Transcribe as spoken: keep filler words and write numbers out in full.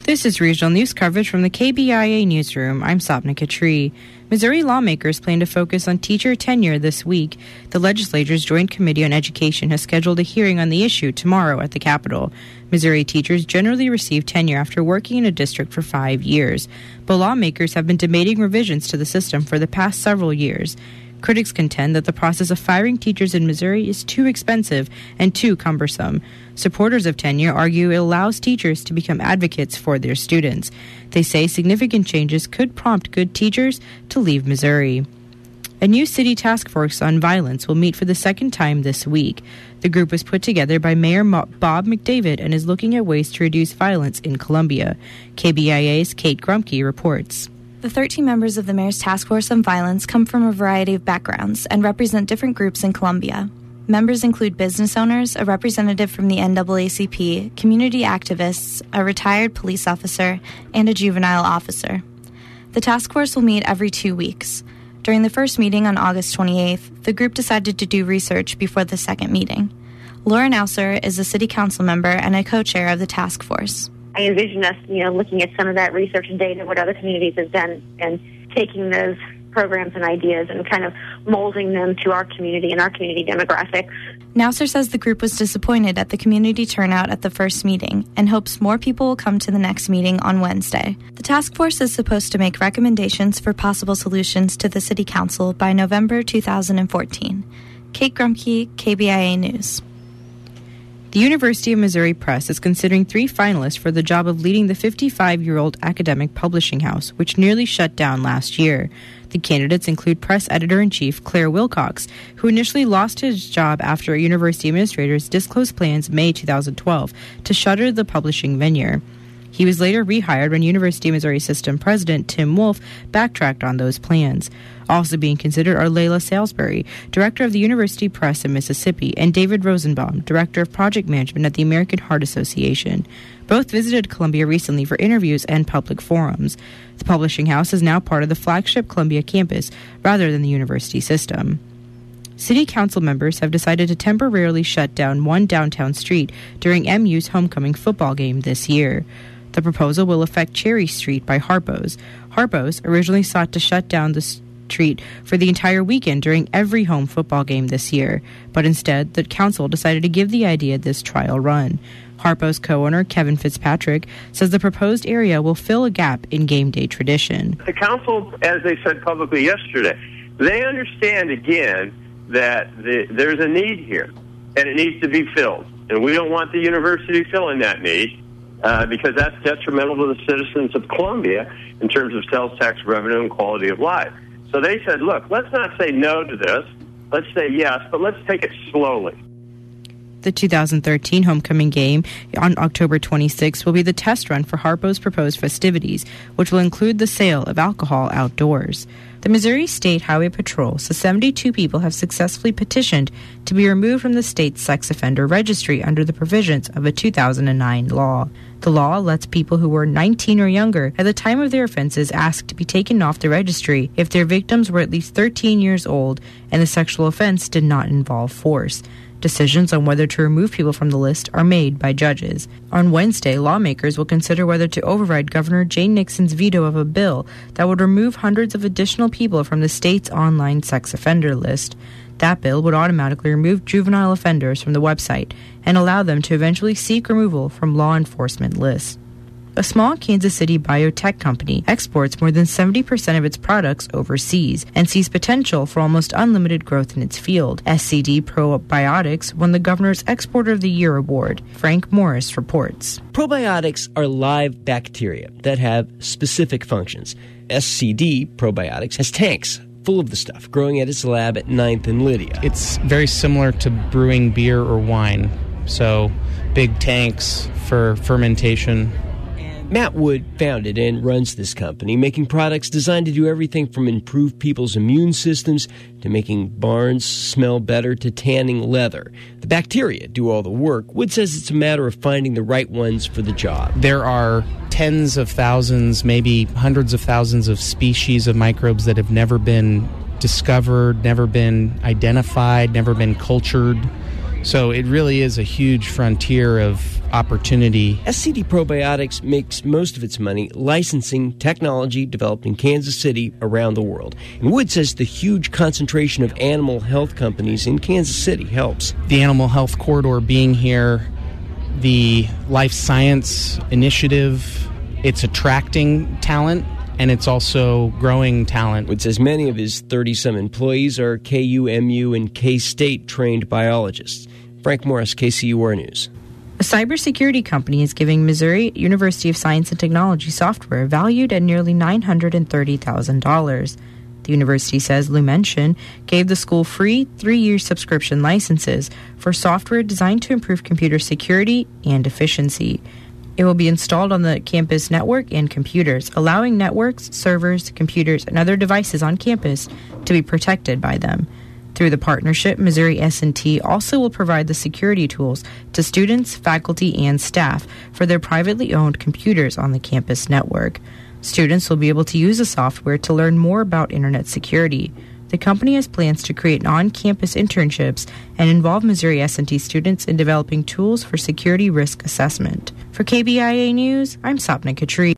This is regional news coverage from the K B I A newsroom. I'm Sapna Katri. Missouri lawmakers plan to focus on teacher tenure this week. The legislature's Joint Committee on Education has scheduled a hearing on the issue tomorrow at the Capitol. Missouri teachers generally receive tenure after working in a district for five years, but lawmakers have been debating revisions to the system for the past several years. Critics contend that the process of firing teachers in Missouri is too expensive and too cumbersome. Supporters of tenure argue it allows teachers to become advocates for their students. They say significant changes could prompt good teachers to leave Missouri. A new city task force on violence will meet for the second time this week. The group was put together by Mayor Bob McDavid and is looking at ways to reduce violence in Columbia. K B I A's Kate Grumke reports. The thirteen members of the Mayor's Task Force on Violence come from a variety of backgrounds and represent different groups in Columbia. Members include business owners, a representative from the N double A C P, community activists, a retired police officer, and a juvenile officer. The task force will meet every two weeks. During the first meeting on August twenty-eighth, the group decided to do research before the second meeting. Lauren Ausser is a city council member and a co-chair of the task force. I envision us, you know, looking at some of that research and data, what other communities have done, and taking those programs and ideas and kind of molding them to our community and our community demographics. Nausser says the group was disappointed at the community turnout at the first meeting and hopes more people will come to the next meeting on Wednesday. The task force is supposed to make recommendations for possible solutions to the City Council by November two thousand fourteen. Kate Grumke, K B I A News. The University of Missouri Press is considering three finalists for the job of leading the fifty-five-year-old academic publishing house, which nearly shut down last year. The candidates include press editor-in-chief Claire Wilcox, who initially lost his job after university administrators disclosed plans May two thousand twelve to shutter the publishing venture. He was later rehired when University of Missouri System President Tim Wolf backtracked on those plans. Also being considered are Layla Salisbury, director of the University Press in Mississippi, and David Rosenbaum, director of project management at the American Heart Association. Both visited Columbia recently for interviews and public forums. The publishing house is now part of the flagship Columbia campus rather than the university system. City Council members have decided to temporarily shut down one downtown street during M U's homecoming football game this year. The proposal will affect Cherry Street by Harpo's. Harpo's originally sought to shut down the street for the entire weekend during every home football game this year, but instead the council decided to give the idea this trial run. Harpo's co-owner Kevin Fitzpatrick says the proposed area will fill a gap in game day tradition. The council, as they said publicly yesterday, they understand again that the, there's a need here, and it needs to be filled. And we don't want the university filling that need uh, because that's detrimental to the citizens of Columbia in terms of sales tax revenue and quality of life. So they said, look, let's not say no to this. Let's say yes, but let's take it slowly. The two thousand thirteen homecoming game on October twenty-sixth will be the test run for Harpo's proposed festivities, which will include the sale of alcohol outdoors. The Missouri State Highway Patrol says seventy-two people have successfully petitioned to be removed from the state's sex offender registry under the provisions of a two thousand nine law. The law lets people who were nineteen or younger at the time of their offenses ask to be taken off the registry if their victims were at least thirteen years old and the sexual offense did not involve force. Decisions on whether to remove people from the list are made by judges. On Wednesday, lawmakers will consider whether to override Governor Jay Nixon's veto of a bill that would remove hundreds of additional people from the state's online sex offender list. That bill would automatically remove juvenile offenders from the website and allow them to eventually seek removal from law enforcement lists. A small Kansas City biotech company exports more than seventy percent of its products overseas and sees potential for almost unlimited growth in its field. S C D Probiotics won the Governor's Exporter of the Year award. Frank Morris reports. Probiotics are live bacteria that have specific functions. S C D Probiotics has tanks full of the stuff growing at its lab at ninth and Lydia. It's very similar to brewing beer or wine. So big tanks for fermentation. Matt Wood founded and runs this company, making products designed to do everything from improve people's immune systems to making barns smell better to tanning leather. The bacteria do all the work. Wood says it's a matter of finding the right ones for the job. There are tens of thousands, maybe hundreds of thousands of species of microbes that have never been discovered, never been identified, never been cultured. So it really is a huge frontier of opportunity. S C D Probiotics makes most of its money licensing technology developed in Kansas City around the world. And Wood says the huge concentration of animal health companies in Kansas City helps. The animal health corridor being here, the life science initiative, it's attracting talent. And it's also growing talent. Wood says many of his thirty-some employees are K U M U and K-State trained biologists. Frank Morris, K C U R News. A cybersecurity company is giving Missouri University of Science and Technology software valued at nearly nine hundred thirty thousand dollars. The university says Lumention gave the school free three-year subscription licenses for software designed to improve computer security and efficiency. It will be installed on the campus network and computers, allowing networks, servers, computers, and other devices on campus to be protected by them. Through the partnership, Missouri S and T also will provide the security tools to students, faculty, and staff for their privately owned computers on the campus network. Students will be able to use the software to learn more about internet security. The company has plans to create on-campus internships and involve Missouri S and T students in developing tools for security risk assessment. For K B I A News, I'm Sapna Katri.